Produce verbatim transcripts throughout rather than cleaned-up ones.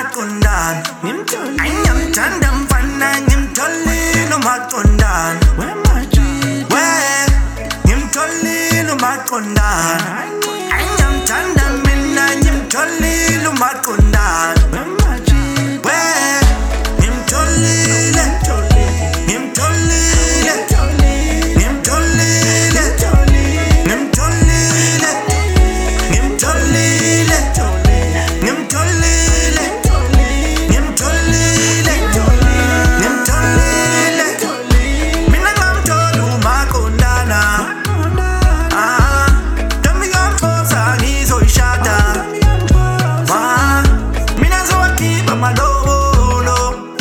umaqondana Ngimthanda mfana ngimtholile umaqondana We ngimtholile umaqondana Ngimthanda mina ngimtholile umaqondana We ngimtholile Ngimtholile Ngimtholile Ngimtholile Ngimtholile Ngimtholile Ngimtholile Ngimtholile Mina ngamthola umaqondana Ah Dami ngamthola ngizoyishada Ah Mina ngizowakhipha amalobolo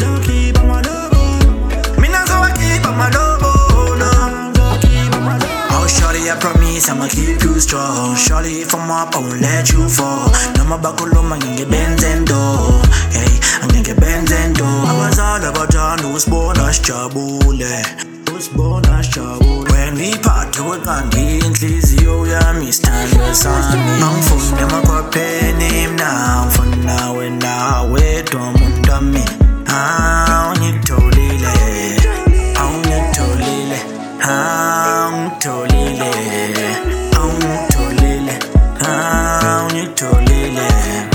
Mina ngizowakhipha amalobolo Oh shorty I promise I'ma keep you strong Shorty if I'm up I won't let you fall Noma bakuluma ngingebenzendo Hey ngingebenzendo Abazali abathanda usibona sijabule Usibona sijabule When ngiphathe kweqandi inhliziyo yami isithando sami Angifuni emakhwapheni mina ngifuna wena wedwa umuntu wami Ah ungitholile Ungitholile Ah ungitholile Ungitholile Ah ungitholile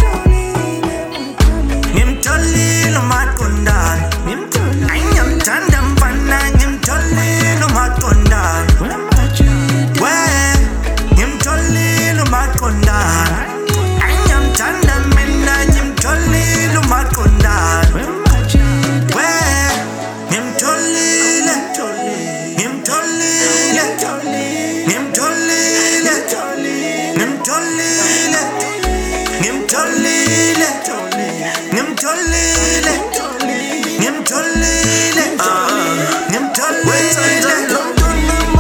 Ngimtholile umaqondana Ngimthanda mfana ngimtholile umaqondana We ngimtholile umaqondana Ngimthanda mina ngimtholile umaqondana We ngimtholile Ngimtholile Ngimtholile Ngimtholile Ngimtholile Ngimtholile Ngimtholile Ngimtholile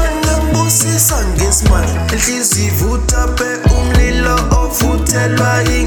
Ngibusisa ngesimanje inhliziyo ivutha pe umlilo ovuthelwa